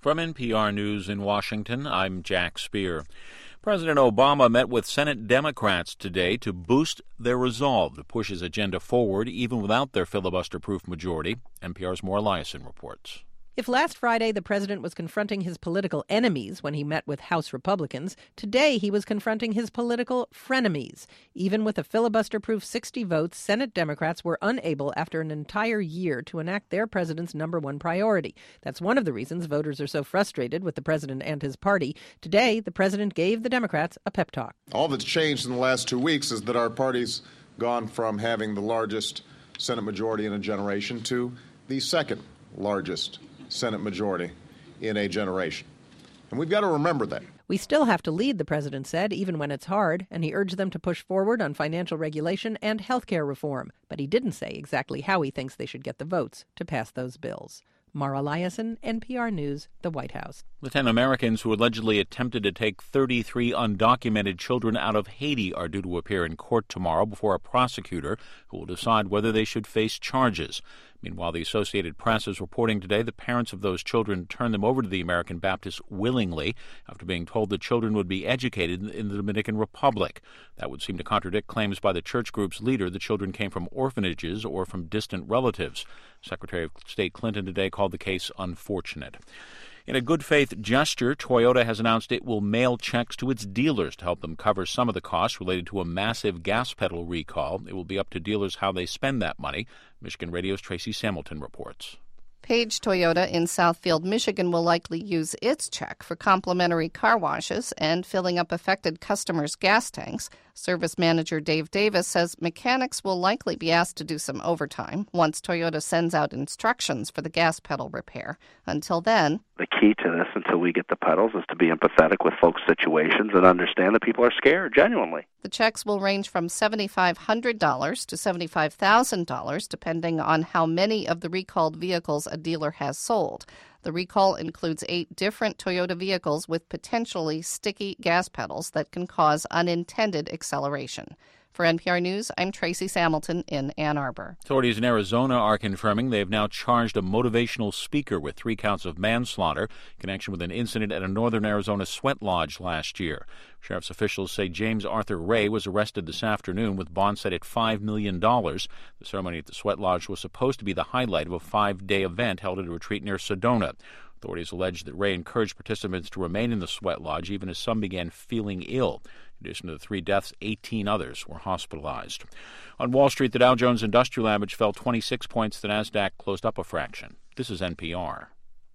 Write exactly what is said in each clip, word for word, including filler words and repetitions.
From N P R News in Washington, I'm Jack Speer. President Obama met with Senate Democrats today to boost their resolve to push his agenda forward even without their filibuster-proof majority. N P R's Maura Liasson reports. If last Friday the president was confronting his political enemies when he met with House Republicans, today he was confronting his political frenemies. Even with a filibuster-proof sixty votes, Senate Democrats were unable after an entire year to enact their president's number one priority. That's one of the reasons voters are so frustrated with the president and his party. Today, the president gave the Democrats a pep talk. All that's changed in the last two weeks is that our party's gone from having the largest Senate majority in a generation to the second largest Senate majority in a generation. And we've got to remember that. We still have to lead, the president said, even when it's hard, and he urged them to push forward on financial regulation and health care reform. But he didn't say exactly how he thinks they should get the votes to pass those bills. Maura Liasson, N P R News, the White House. The ten Americans who allegedly attempted to take thirty-three undocumented children out of Haiti are due to appear in court tomorrow before a prosecutor who will decide whether they should face charges. Meanwhile, the Associated Press is reporting today the parents of those children turned them over to the American Baptists willingly after being told the children would be educated in the Dominican Republic. That would seem to contradict claims by the church group's leader the children came from orphanages or from distant relatives. Secretary of State Clinton today called the case unfortunate. In a good-faith gesture, Toyota has announced it will mail checks to its dealers to help them cover some of the costs related to a massive gas pedal recall. It will be up to dealers how they spend that money. Michigan Radio's Tracy Samilton reports. Page Toyota in Southfield, Michigan will likely use its check for complimentary car washes and filling up affected customers' gas tanks. Service manager Dave Davis says mechanics will likely be asked to do some overtime once Toyota sends out instructions for the gas pedal repair. Until then, the key to this, until we get the pedals, is to be empathetic with folks' situations and understand that people are scared, genuinely. The checks will range from seven thousand five hundred dollars to seventy-five thousand dollars, depending on how many of the recalled vehicles a dealer has sold. The recall includes eight different Toyota vehicles with potentially sticky gas pedals that can cause unintended acceleration. For N P R News, I'm Tracy Samilton in Ann Arbor. Authorities in Arizona are confirming they've now charged a motivational speaker with three counts of manslaughter in connection with an incident at a northern Arizona sweat lodge last year. Sheriff's officials say James Arthur Ray was arrested this afternoon with bond set at five million dollars. The ceremony at the sweat lodge was supposed to be the highlight of a five-day event held at a retreat near Sedona. Authorities allege that Ray encouraged participants to remain in the sweat lodge even as some began feeling ill. In addition to the three deaths, eighteen others were hospitalized. On Wall Street, the Dow Jones Industrial Average fell twenty-six points. The Nasdaq closed up a fraction. This is N P R.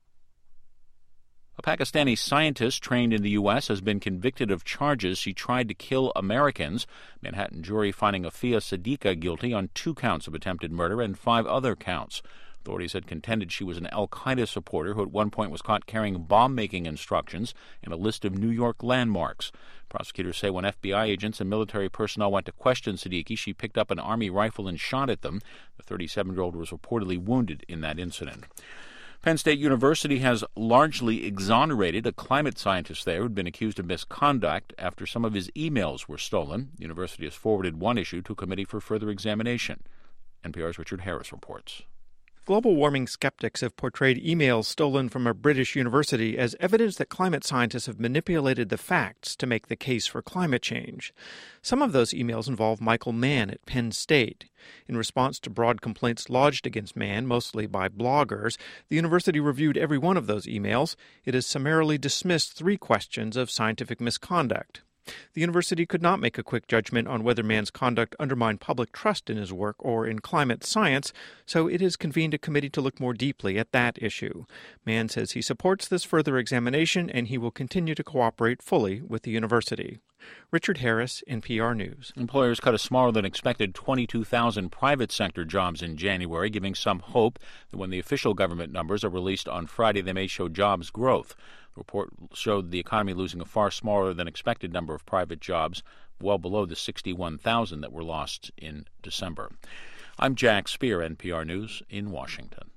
A Pakistani scientist trained in the U S has been convicted of charges she tried to kill Americans. Manhattan jury finding Afia Siddiqa guilty on two counts of attempted murder and five other counts. Authorities had contended she was an al-Qaeda supporter who at one point was caught carrying bomb-making instructions and a list of New York landmarks. Prosecutors say when F B I agents and military personnel went to question Siddiqui, she picked up an Army rifle and shot at them. The thirty-seven-year-old was reportedly wounded in that incident. Penn State University has largely exonerated a climate scientist there who had been accused of misconduct after some of his emails were stolen. The university has forwarded one issue to a committee for further examination. N P R's Richard Harris reports. Global warming skeptics have portrayed emails stolen from a British university as evidence that climate scientists have manipulated the facts to make the case for climate change. Some of those emails involve Michael Mann at Penn State. In response to broad complaints lodged against Mann, mostly by bloggers, the university reviewed every one of those emails. It has summarily dismissed three questions of scientific misconduct. The university could not make a quick judgment on whether Mann's conduct undermined public trust in his work or in climate science, so it has convened a committee to look more deeply at that issue. Mann says he supports this further examination and he will continue to cooperate fully with the university. Richard Harris, N P R News. Employers cut a smaller than expected twenty-two thousand private sector jobs in January, giving some hope that when the official government numbers are released on Friday, they may show jobs growth. The report showed the economy losing a far smaller than expected number of private jobs, well below the sixty-one thousand that were lost in December. I'm Jack Speer, N P R News in Washington.